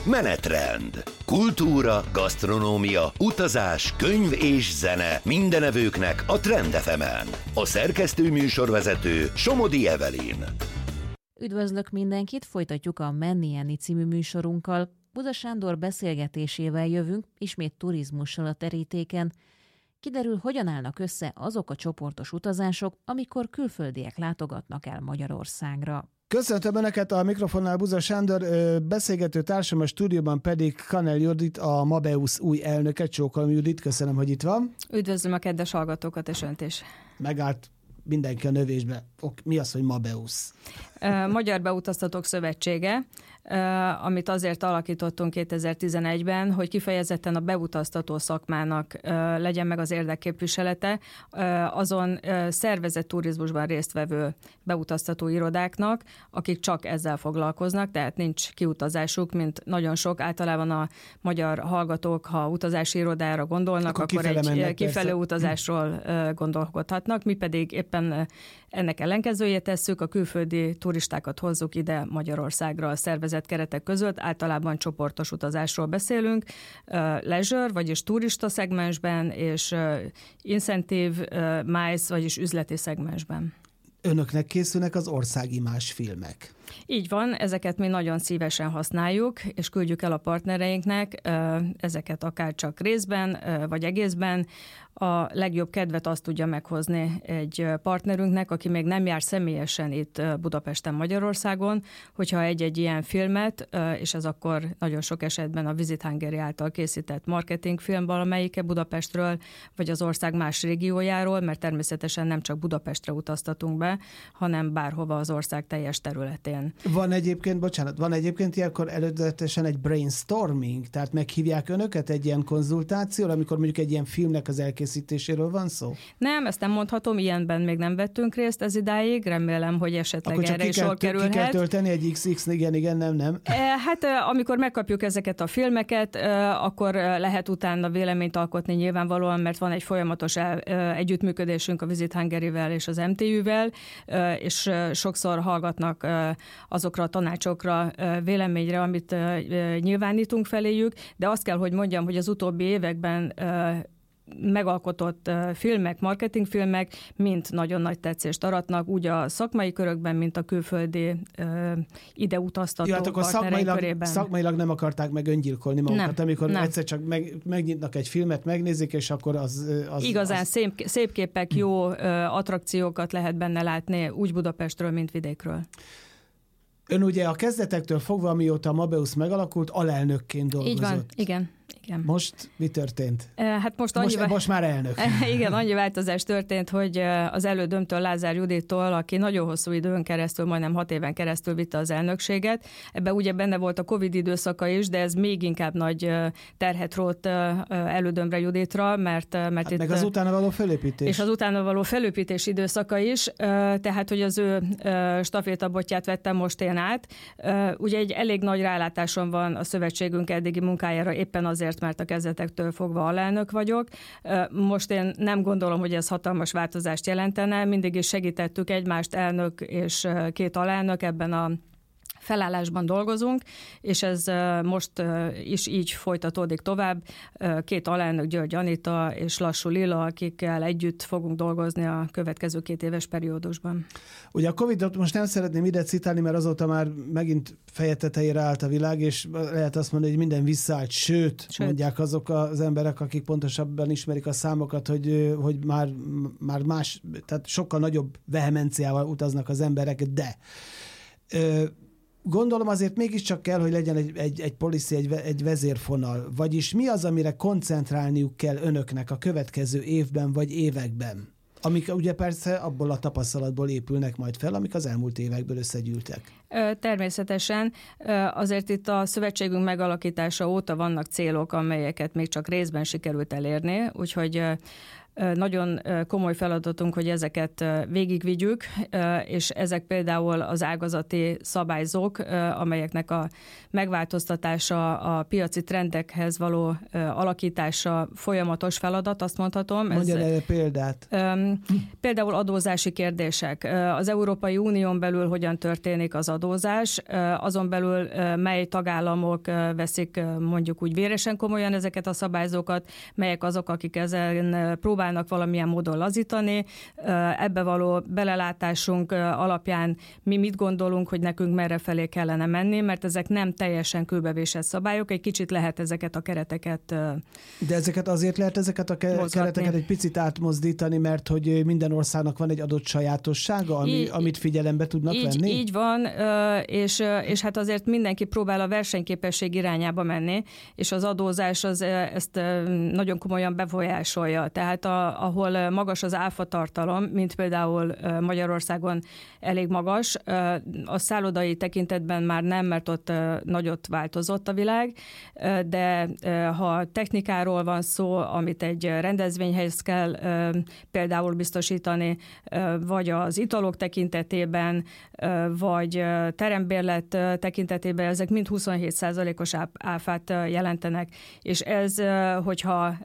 Menetrend. Kultúra, gasztronómia, utazás, könyv és zene mindenevőknek a Trend FM-en. A szerkesztő műsorvezető Somodi Evelyn. Üdvözlök mindenkit, folytatjuk a Menni Enni című műsorunkkal. Buda Sándor beszélgetésével jövünk, ismét turizmussal a terítéken. Kiderül, hogyan állnak össze azok a csoportos utazások, amikor külföldiek látogatnak el Magyarországra. Köszöntöm Önöket, a mikrofonnál Buda Sándor, beszélgető társam a stúdióban pedig Kanell Judit, a Mabeusz új elnöke. Csókolom Judit, köszönöm, hogy itt van. Üdvözlöm a kedves hallgatókat és önt is. Megállt mindenki a növésbe. Mi az, hogy Mabeusz? Magyar Beutaztatók Szövetsége, amit azért alakítottunk 2011-ben, hogy kifejezetten a beutaztató szakmának legyen meg az érdekképviselete azon szervezett turizmusban résztvevő beutaztató irodáknak, akik csak ezzel foglalkoznak, tehát nincs kiutazásuk, mint nagyon sok. Általában a magyar hallgatók, ha utazási irodára gondolnak, akkor egy kifelé utazásról gondolkodhatnak. Mi pedig éppen ennek ellenkezőjét tesszük, a külföldi turistákat hozzuk ide Magyarországra a szervezett keretek között, általában csoportos utazásról beszélünk, leisure, vagyis turista szegmensben, és incentive, MICE, vagyis üzleti szegmensben. Önöknek készülnek az országimázs filmek. Így van, ezeket mi nagyon szívesen használjuk, és küldjük el a partnereinknek, ezeket akár csak részben, vagy egészben. A legjobb kedvet azt tudja meghozni egy partnerünknek, aki még nem jár személyesen itt Budapesten, Magyarországon, hogyha egy ilyen filmet, és ez akkor nagyon sok esetben a Visit Hungary által készített marketingfilm valamelyike Budapestről, vagy az ország más régiójáról, mert természetesen nem csak Budapestre utaztatunk be, hanem bárhova az ország teljes területén. Van egyébként ilyenkor előzetesen egy brainstorming, tehát meghívják önöket egy ilyen konzultációra, amikor mondjuk egy ilyen filmnek az elkészítéséről van szó? Nem, ezt nem mondhatom, ilyenben még nem vettünk részt ez idáig, remélem, hogy esetleg akkor erre is sor kerülhet. Ki kell tölteni egy XX, igen, nem. Hát amikor megkapjuk ezeket a filmeket, akkor lehet utána véleményt alkotni nyilvánvalóan, mert van egy folyamatos együttműködésünk a Visit Hungary-vel és az MTÜ-vel, és sokszor hallgatnak azokra a tanácsokra, véleményre, amit nyilvánítunk feléjük, de azt kell, hogy mondjam, hogy az utóbbi években megalkotott filmek, marketingfilmek mind nagyon nagy tetszést aratnak, úgy a szakmai körökben, mint a külföldi ide utaztató partnereink körében. Szakmailag nem akarták meg öngyilkolni magukat, amikor nem. Egyszer csak megnyitnak egy filmet, megnézik, és akkor az igazán szép képek, jó attrakciókat lehet benne látni, úgy Budapestről, mint vidékről. Ön ugye a kezdetektől fogva, mióta a Mabeusz megalakult, alelnökként dolgozott. Így van, igen. Most mi történt? Hát most már elnök. Igen, annyi változás történt, hogy az elődömtől, Lázár Judittól, aki nagyon hosszú időn keresztül, majdnem 6 éven keresztül vitte az elnökséget. Ebben ugye benne volt a Covid időszaka is, de ez még inkább nagy terhet rótt elődömre, Juditra, mert itt... Meg az utána való felépítés. És az utána való felépítés időszaka is, tehát, hogy az ő stafétabotját vettem most én át. Ugye egy elég nagy rálátásom van a szövetségünk eddigi munkájára, éppen azért, mert a kezdetektől fogva alelnök vagyok. Most én nem gondolom, hogy ez hatalmas változást jelentene. Mindig is segítettük egymást, elnök és 2 alelnök, ebben a felállásban dolgozunk, és ez most is így folytatódik tovább. 2 alelnök, György Anita és Lassú Lilla, akikkel együtt fogunk dolgozni a következő 2 éves periódusban. Ugye a Covid-ot most nem szeretném ide citálni, mert azóta már megint feje tetejére állt a világ, és lehet azt mondani, hogy minden visszaállt, sőt, mondják azok az emberek, akik pontosabban ismerik a számokat, hogy már más, tehát sokkal nagyobb vehemenciával utaznak az emberek, de gondolom azért mégiscsak kell, hogy legyen egy policy, egy vezérfonal. Vagyis mi az, amire koncentrálniuk kell önöknek a következő évben vagy években? Amik ugye persze abból a tapasztalatból épülnek majd fel, amik az elmúlt évekből összegyűltek. Természetesen. Azért itt a szövetségünk megalakítása óta vannak célok, amelyeket még csak részben sikerült elérni, úgyhogy nagyon komoly feladatunk, hogy ezeket végigvigyük, és ezek például az ágazati szabályzók, amelyeknek a megváltoztatása, a piaci trendekhez való alakítása folyamatos feladat, azt mondhatom. Mondja el példát. Például adózási kérdések. Az Európai Unión belül hogyan történik az adózás, azon belül mely tagállamok veszik mondjuk úgy véresen komolyan ezeket a szabályzókat, melyek azok, akik ezen próbálnak valamilyen módon lazítani. Ebbe való belelátásunk alapján mi mit gondolunk, hogy nekünk merre felé kellene menni, mert ezek nem teljesen kőbevésett szabályok, egy kicsit lehet ezeket a kereteket De azért lehet ezeket a kereteket egy picit átmozdítani, mert hogy minden országnak van egy adott sajátossága, amit figyelembe tudnak venni? Így van, és hát azért mindenki próbál a versenyképesség irányába menni, és az adózás ezt nagyon komolyan befolyásolja. Tehát ahol magas az áfa tartalom, mint például Magyarországon elég magas, a szállodai tekintetben már nem, mert ott nagyot változott a világ, de ha technikáról van szó, amit egy rendezvényhez kell például biztosítani, vagy az italok tekintetében, vagy terembérlet tekintetében, ezek mind 27%-os áfát jelentenek, és ez, hogyha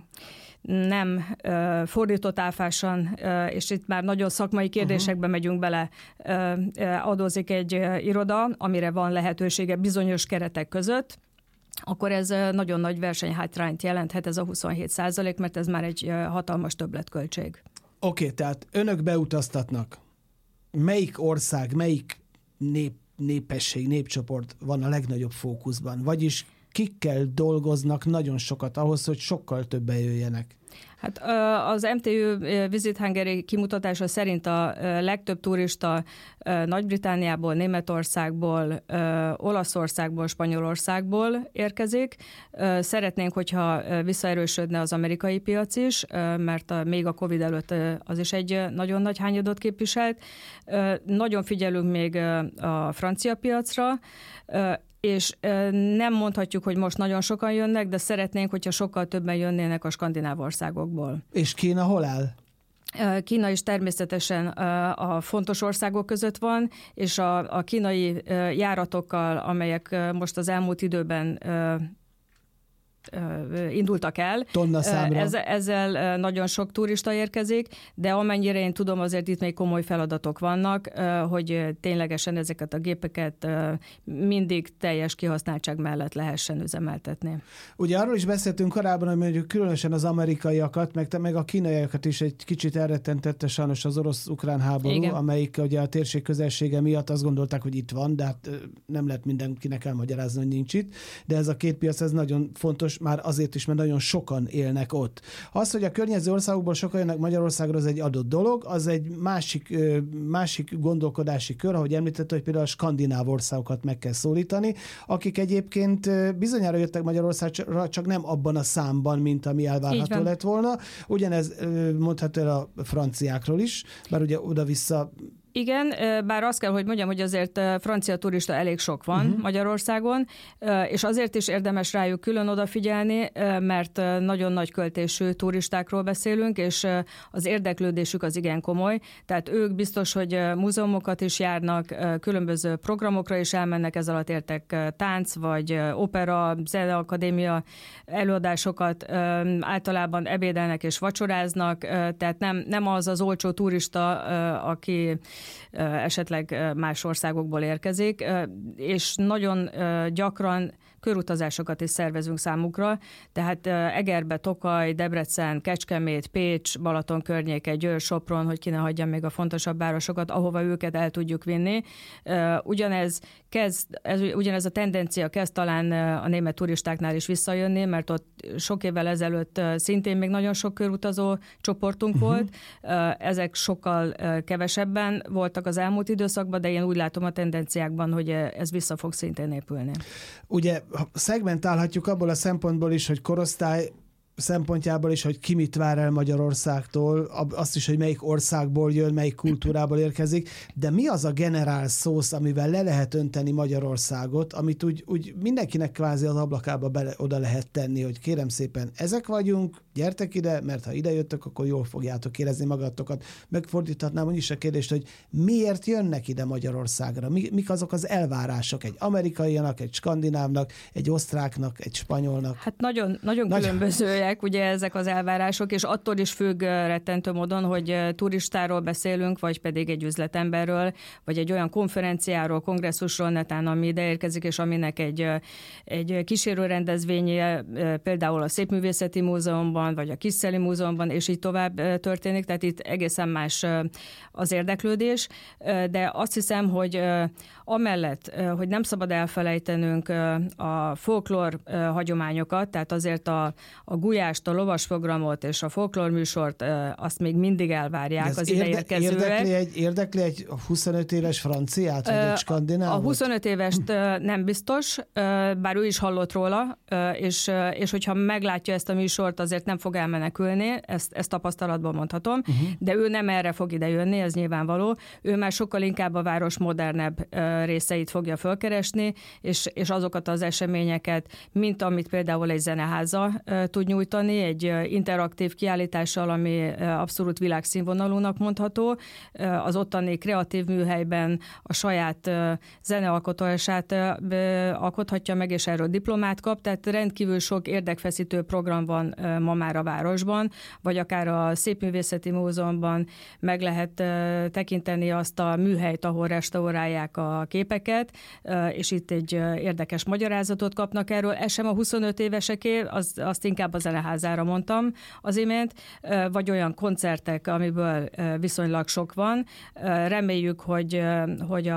nem fordított áfásan, és itt már nagyon szakmai kérdésekbe megyünk bele, adózik egy iroda, amire van lehetősége bizonyos keretek között, akkor ez nagyon nagy versenyhátrányt jelenthet, ez a 27%, mert ez már egy hatalmas többletköltség. Oké, tehát önök beutaztatnak. Melyik ország, melyik népesség, népcsoport van a legnagyobb fókuszban? Vagyis kikkel dolgoznak nagyon sokat ahhoz, hogy sokkal többen jöjjenek? Hát az MTU Visit Hungary kimutatása szerint a legtöbb turista Nagy-Britanniából, Németországból, Olaszországból, Spanyolországból érkezik. Szeretnénk, hogyha visszaerősödne az amerikai piac is, mert még a Covid előtt az is egy nagyon nagy hányadot képviselt. Nagyon figyelünk még a francia piacra, és nem mondhatjuk, hogy most nagyon sokan jönnek, de szeretnénk, hogyha sokkal többen jönnének a skandináv országokból. És Kína hol áll? Kína is természetesen a fontos országok között van, és a kínai járatokkal, amelyek most az elmúlt időben indultak el. Ezzel nagyon sok turista érkezik, de amennyire én tudom, azért itt még komoly feladatok vannak, hogy ténylegesen ezeket a gépeket mindig teljes kihasználtság mellett lehessen üzemeltetni. Ugye arról is beszéltünk korábban, hogy mondjuk különösen az amerikaiakat, meg a kínaiakat is egy kicsit elrettentette sajnos az orosz-ukrán háború, igen, amelyik ugye a térség közelsége miatt azt gondolták, hogy itt van, de hát nem lehet mindenkinek elmagyarázni, hogy nincs itt. De ez a két piac, ez nagyon fontos, már azért is, mert nagyon sokan élnek ott. Az, hogy a környező országokból sokan jönnek Magyarországra, az egy adott dolog, az egy másik gondolkodási kör, ahogy említette, hogy például a skandináv országokat meg kell szólítani, akik egyébként bizonyára jöttek Magyarországra, csak nem abban a számban, mint ami elvárható lett volna. Ugyanez mondható el a franciákról is, bár ugye oda-vissza. Igen, bár azt kell, hogy mondjam, hogy azért francia turista elég sok van Magyarországon, és azért is érdemes rájuk külön odafigyelni, mert nagyon nagy költésű turistákról beszélünk, és az érdeklődésük az igen komoly. Tehát ők biztos, hogy múzeumokat is járnak, különböző programokra is elmennek, ez alatt értek tánc, vagy opera, zeneakadémia előadásokat, általában ebédelnek és vacsoráznak, tehát nem az olcsó turista, aki esetleg más országokból érkezik, és nagyon gyakran körutazásokat is szervezünk számukra, tehát Egerbe, Tokaj, Debrecen, Kecskemét, Pécs, Balaton környéke, Győr, Sopron, hogy ki ne hagyjam még a fontosabb városokat, ahova őket el tudjuk vinni. Ugyanez a tendencia kezd talán a német turistáknál is visszajönni, mert ott sok évvel ezelőtt szintén még nagyon sok körutazó csoportunk volt. Ezek sokkal kevesebben voltak az elmúlt időszakban, de én úgy látom a tendenciákban, hogy ez vissza fog szintén épülni. Ugye szegmentálhatjuk abból a szempontból is, hogy korosztály szempontjából is, hogy ki mit vár el Magyarországtól, azt is, hogy melyik országból jön, melyik kultúrából érkezik, de mi az a generál szósz, amivel le lehet önteni Magyarországot, amit úgy mindenkinek kvázi az ablakába oda lehet tenni, hogy kérem szépen, ezek vagyunk, gyertek ide, mert ha ide jöttök, akkor jól fogjátok érezni magatokat. Megfordíthatnám is a kérdést, hogy miért jönnek ide Magyarországra? Mik azok az elvárások egy amerikainak, egy skandinávnak, egy osztráknak, egy spanyolnak? Hát nagyon különbözőek ugye ezek az elvárások, és attól is függ rettentő módon, hogy turistáról beszélünk, vagy pedig egy üzletemberről, vagy egy olyan konferenciáról, kongresszusról netán, ami ide érkezik, és aminek egy kísérő rendezvénye, például a Szépművészeti Múzeumban, vagy a Kisszeli Múzeumban, és így tovább történik, tehát itt egészen más az érdeklődés, de azt hiszem, hogy amellett, hogy nem szabad elfelejtenünk a folklór hagyományokat, tehát azért a gulyást, a lovasprogramot és a folklór műsort azt még mindig elvárják az ideérkezőek. Érdekli egy 25 éves franciát, vagy egy skandinávot? A 25 évest nem biztos, bár ő is hallott róla, és hogyha meglátja ezt a műsort, azért nem fog elmenekülni, ezt tapasztalatban mondhatom, de ő nem erre fog idejönni, ez nyilvánvaló. Ő már sokkal inkább a város modernebb részeit fogja fölkeresni, és azokat az eseményeket, mint amit például egy zeneháza tud nyújtani, egy interaktív kiállítással, ami abszolút világszínvonalúnak mondható, az ottani kreatív műhelyben a saját zenealkotását alkothatja meg, és erről diplomát kap, tehát rendkívül sok érdekfeszítő program van ma már a városban, vagy akár a Szépművészeti Múzeumban meg lehet tekinteni azt a műhelyt, ahol restaurálják a képeket, és itt egy érdekes magyarázatot kapnak erről. Ez sem a 25 éveseké, azt inkább a zeneházára mondtam az imént, vagy olyan koncertek, amiből viszonylag sok van. Reméljük, hogy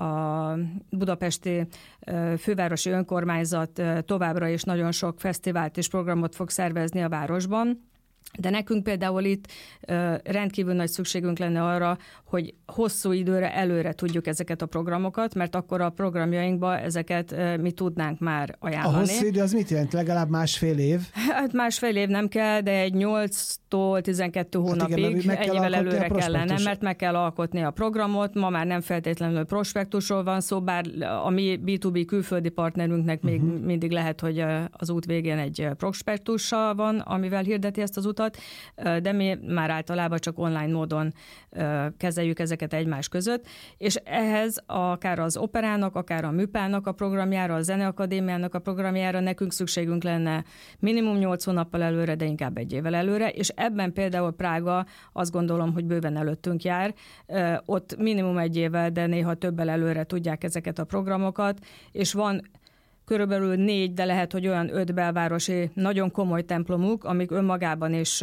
a budapesti fővárosi önkormányzat továbbra is nagyon sok fesztivált és programot fog szervezni a városban. De nekünk például itt rendkívül nagy szükségünk lenne arra, hogy hosszú időre előre tudjuk ezeket a programokat, mert akkor a programjainkba ezeket mi tudnánk már ajánlani. A hosszú idő az mit jelent? Legalább másfél év? Hát másfél év nem kell, de egy 8-tól 12 hónapig ennyivel előre kellene, mert meg kell alkotni a programot. Ma már nem feltétlenül prospektusról van szó, bár a mi B2B külföldi partnerünknek még mindig lehet, hogy az út végén egy prospektussal van, amivel hirdeti ezt az utat, de mi már általában csak online módon kezeljük ezeket egymás között, és ehhez akár az operának, akár a műpának a programjára, a zeneakadémiának a programjára nekünk szükségünk lenne minimum 8 hónappal előre, de inkább egy évvel előre, és ebben például Prága azt gondolom, hogy bőven előttünk jár, ott minimum egy évvel, de néha többel előre tudják ezeket a programokat, és van körülbelül 4, de lehet, hogy olyan 5 belvárosi nagyon komoly templomuk, amik önmagában is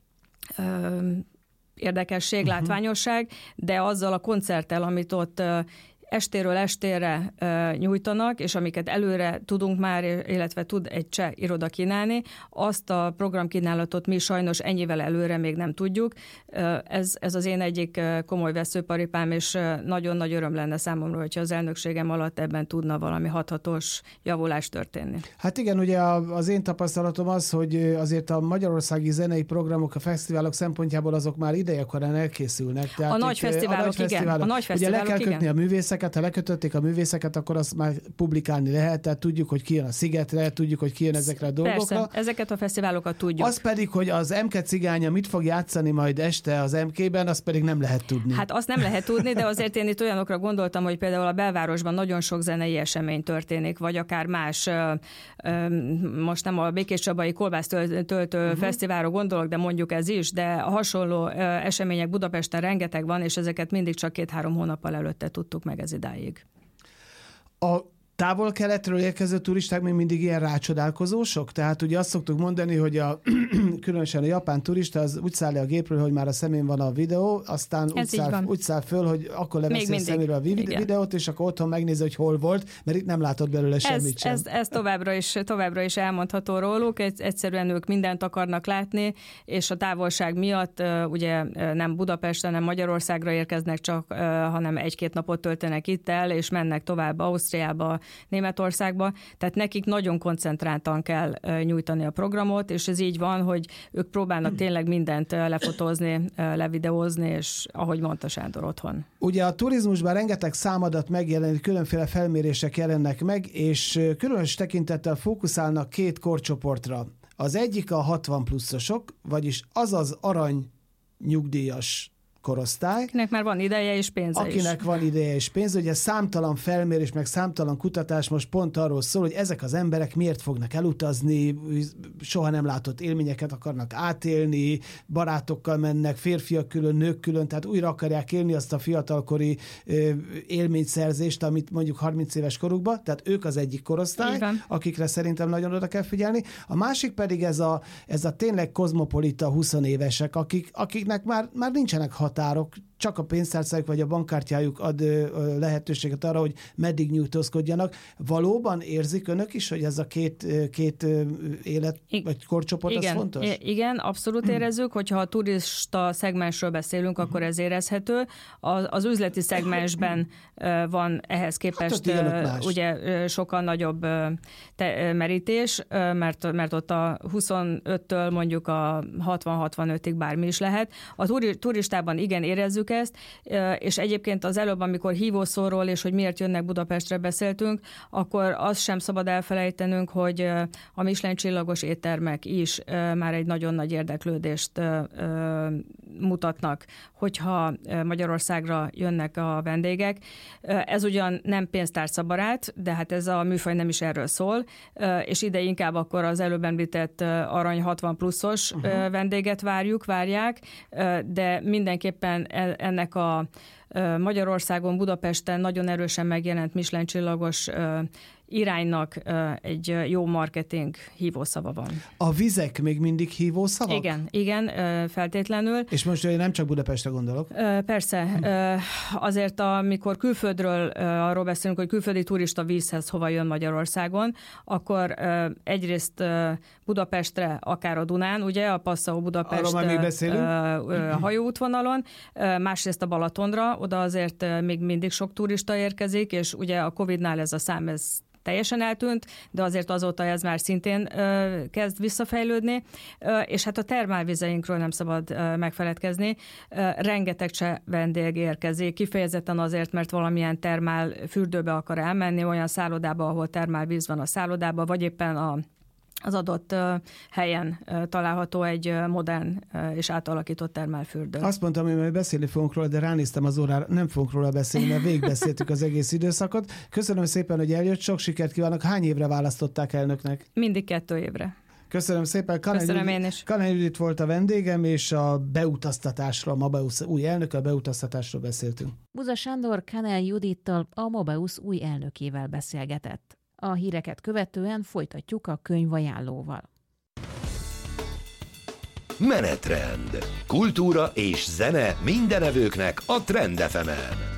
érdekesség, látványosság, de azzal a koncerttel, amit ott estéről estére nyújtanak, és amiket előre tudunk már, illetve tud egy cseh iroda kínálni, azt a programkínálatot mi sajnos ennyivel előre még nem tudjuk. Ez az én egyik komoly veszőparipám, és nagyon nagy öröm lenne számomra, hogyha az elnökségem alatt ebben tudna valami hathatós javulás történni. Hát igen, ugye az én tapasztalatom az, hogy azért a magyarországi zenei programok, a fesztiválok szempontjából azok már idejekorán elkészülnek. Tehát a nagy fesztiválok, igen. A nagy fesztiválok, ugye le kell kötni a művészeket, ha lekötötték a művészeket, akkor azt már publikálni lehet, tehát tudjuk, hogy ki jön a Szigetre, tudjuk, hogy ki jön ezekre a dolgokra. Persze, ezeket a fesztiválokat tudjuk. Az pedig, hogy az MK cigánya mit fog játszani majd este az MK-ben, azt pedig nem lehet tudni. Hát azt nem lehet tudni, de azért én itt olyanokra gondoltam, hogy például a belvárosban nagyon sok zenei esemény történik, vagy akár más, most nem a Békés Csabai kolbásztöltő fesztiválra gondolok, de mondjuk ez is, de a hasonló események Budapesten rengeteg van, és ezeket mindig csak 2-3 hónappal előtte tudtuk meg ez idáig. A távol-keletről érkező turisták még mindig ilyen rácsodálkozósok? Tehát ugye azt szoktuk mondani, hogy a különösen a japán turista az úgy száll le a gépről, hogy már a szemén van a videó, aztán úgy száll föl, hogy akkor leveszi a szeméről a videót, és akkor otthon megnézi, hogy hol volt, mert itt nem látott belőle semmit sem. Ez továbbra is elmondható róluk, egyszerűen ők mindent akarnak látni, és a távolság miatt ugye nem Budapestre, nem Magyarországra érkeznek csak, hanem 1-2 napot töltenek itt el, és mennek tovább Ausztriába, Németországba, tehát nekik nagyon koncentráltan kell nyújtani a programot, és ez így van, hogy ők próbálnak tényleg mindent lefotózni, levideózni, és ahogy mondta Sándor, otthon. Ugye a turizmusban rengeteg számadat megjelenik, különféle felmérések jelennek meg, és különös tekintettel fókuszálnak 2 korcsoportra. Az egyik a 60 pluszosok, vagyis az az arany nyugdíjas korosztály. Akinek már van ideje és pénze is. Akinek van ideje és pénze. Ugye számtalan felmérés, meg számtalan kutatás most pont arról szól, hogy ezek az emberek miért fognak elutazni, soha nem látott élményeket akarnak átélni, barátokkal mennek, férfiak külön, nők külön, tehát újra akarják élni azt a fiatalkori élményszerzést, amit mondjuk 30 éves korukban, tehát ők az egyik korosztály, akikre szerintem nagyon oda kell figyelni. A másik pedig ez a tényleg kozmopolita 20 évesek, akiknek már nincsenek határok, csak a pénztárcájuk vagy a bankkártyájuk ad lehetőséget arra, hogy meddig nyújtózkodjanak. Valóban érzik önök is, hogy ez a két élet vagy korcsoport az fontos? Igen, abszolút érezzük, hogyha a turista szegmensről beszélünk, akkor ez érezhető. Az üzleti szegmensben van ehhez képest ugye sokkal nagyobb merítés, mert ott a 25-től mondjuk a 60-65-ig bármi is lehet. A turistában igen érezzük ezt, és egyébként az előbb, amikor hívószóról és hogy miért jönnek Budapestre beszéltünk, akkor azt sem szabad elfelejtenünk, hogy a Michelin csillagos éttermek is már egy nagyon nagy érdeklődést mutatnak, hogyha Magyarországra jönnek a vendégek. Ez ugyan nem pénztárcabarát, de hát ez a műfaj nem is erről szól, és ide inkább akkor az előbb említett arany 60 pluszos vendéget várják, de mindenképpen ennek a Magyarországon, Budapesten nagyon erősen megjelent Michelin csillagos iránynak egy jó marketing hívószava van. A vizek még mindig hívószavak? Igen, feltétlenül. És most én nem csak Budapestre gondolok. Persze. Azért, amikor külföldről arról beszélünk, hogy külföldi turista vízhez hova jön Magyarországon, akkor egyrészt Budapestre, akár a Dunán, ugye, a Passau-Budapest hajóútvonalon, másrészt a Balatonra, oda azért még mindig sok turista érkezik, és ugye a Covid-nál ez a szám, ez teljesen eltűnt, de azért azóta ez már szintén kezd visszafejlődni, és hát a termálvizeinkről nem szabad megfeledkezni. Rengeteg cseh vendég érkezik, kifejezetten azért, mert valamilyen termál fürdőbe akar elmenni, olyan szállodába, ahol termálvíz van a szállodában, vagy éppen az adott helyen található egy modern és átalakított termálfürdő. Azt mondtam, hogy majd beszélni fogunk róla, de ránéztem az órára, nem fogunk róla beszélni, mert végigbeszéltük az egész időszakot. Köszönöm szépen, hogy eljött, sok sikert kívánok. Hány évre választották elnöknek? Mindig 2 évre. Köszönöm szépen. Kanán Judit volt a vendégem, és a beutaztatásról, a Mobeus új elnök, a beutaztatásról beszéltünk. Buza Sándor Kanán Judittal, a Mobeus új elnökével beszélgetett. A híreket követően folytatjuk a könyvajánlóval. Menetrend. Kultúra és zene mindenevőknek a Trend FM-en.